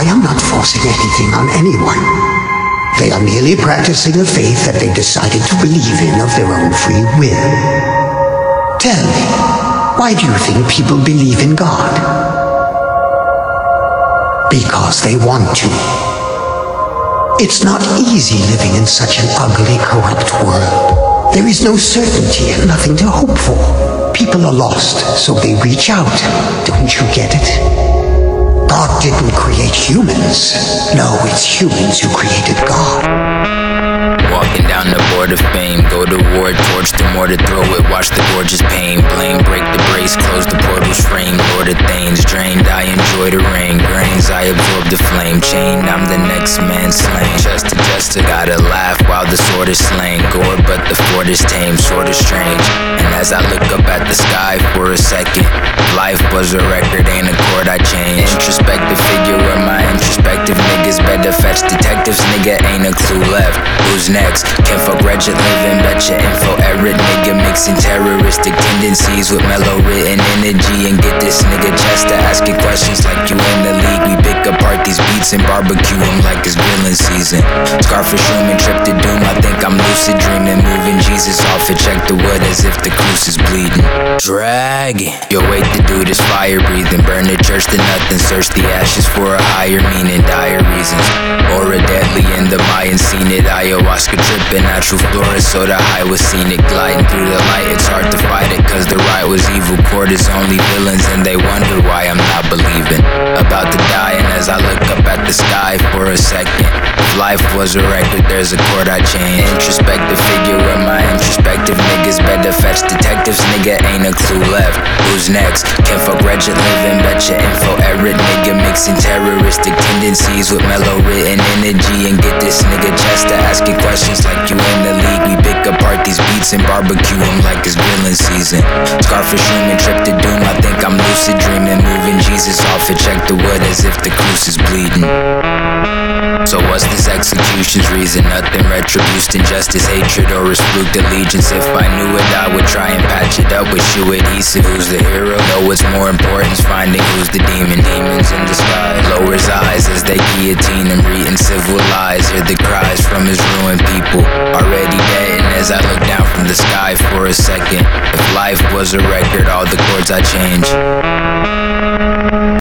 I am not forcing anything on anyone. They are merely practicing a faith that they decided to believe in of their own free will. Tell me, why do you think people believe in God? Because they want to. It's not easy living in such an ugly, corrupt world. There is no certainty and nothing to hope for. People are lost, so they reach out. Don't you get it? God didn't create humans. No, it's humans who created God. Walking down the board of fame, go to war, torch the mortar, throw it, watch the gorgeous pain. Blame, break the brace, close the portal's frame. Lord of Thanes, drained, I enjoy the rain. Grains, I absorb the flame. Chained, I'm the next man slain. Just to gotta laugh while the sword is slain. Gore, but the fort is tame, sort of strange. And as I look up at the sky for a second, life was a record, ain't a chord I changed. Introspective figure where my introspective niggas better fetch detectives, nigga, ain't a clue left. Who's next? Can't fuck Regit, living, betcha info error, nigga, mixing terroristic tendencies with mellow written energy. And get this nigga Chester asking questions like you in the league. We pick apart these beats and barbecue them like it's grilling season. Scarface Schumann, trip to doom, I think I'm lucid dreaming. Moving Jesus off it, check the wood as if the cruise is bleeding. Dragging, your weight to do this fire breathing. Burn the church to nothing, search the ashes for a higher meaning. Dire reasons, or a deadly in the Mayan scene it. Ayahuasca tripping, natural flora, so the high was scenic. Gliding through the light, it's hard to fight it, cause the right was evil. Court is only villains, and they wonder why I'm not believing. About to die, and as I look up at the sky for a second, if life was a record, there's a chord I change. Introspective figure where my introspective niggas better fetch detectives, nigga, ain't a clue left. Who's next? Can't fuck Regit, living, betcha info error, nigga, mixing terroristic tendencies with mellow written energy. And get this nigga Chester asking questions like you in the league. We pick apart these beats and barbecue them like it's grilling season. Scarface Schumann, trip to doom, I think I'm lucid dreaming. Moving Jesus off it, check the wood as if the cruise is bleeding. So what's this execution's reason? Nothing retribution, injustice, hatred, or a spooked allegiance. If I knew it, I would try and patch it up with shoe adhesive. Who's the hero? No, what's more important is finding who's the demon. Demons in disguise, lowers eyes as they guillotine him, reading civil lies. Hear the cries from his ruined people, already dead. And as I look down from the sky for a second, if life was a record, all the chords I change.